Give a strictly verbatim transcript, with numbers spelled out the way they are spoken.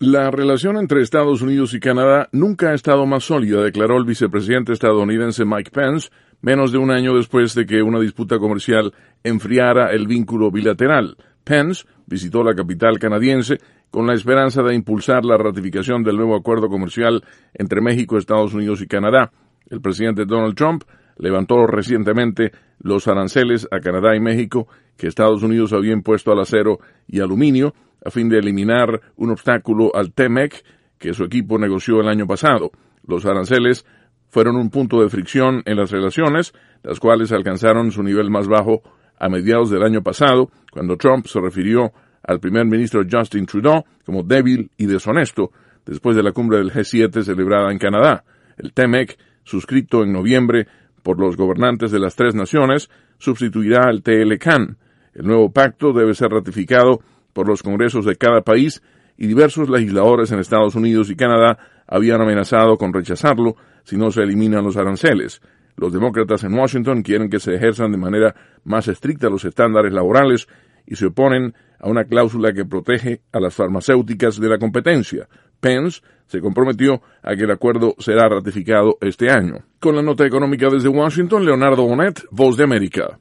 La relación entre Estados Unidos y Canadá nunca ha estado más sólida, declaró el vicepresidente estadounidense Mike Pence, menos de un año después de que una disputa comercial enfriara el vínculo bilateral. Pence visitó la capital canadiense con la esperanza de impulsar la ratificación del nuevo acuerdo comercial entre México, Estados Unidos y Canadá. El presidente Donald Trump levantó recientemente los aranceles a Canadá y México que Estados Unidos había impuesto al acero y aluminio a fin de eliminar un obstáculo al T M E C que su equipo negoció el año pasado. Los aranceles fueron un punto de fricción en las relaciones, las cuales alcanzaron su nivel más bajo a mediados del año pasado, cuando Trump se refirió al primer ministro Justin Trudeau como débil y deshonesto después de la cumbre del G siete celebrada en Canadá. El T M E C, suscrito en noviembre por los gobernantes de las tres naciones, sustituirá al T L C A N. El nuevo pacto debe ser ratificado por los congresos de cada país y diversos legisladores en Estados Unidos y Canadá habían amenazado con rechazarlo si no se eliminan los aranceles. Los demócratas en Washington quieren que se ejerzan de manera más estricta los estándares laborales y se oponen a una cláusula que protege a las farmacéuticas de la competencia. Pence se comprometió a que el acuerdo será ratificado este año. Con la nota económica desde Washington, Leonardo Bonet, Voz de América.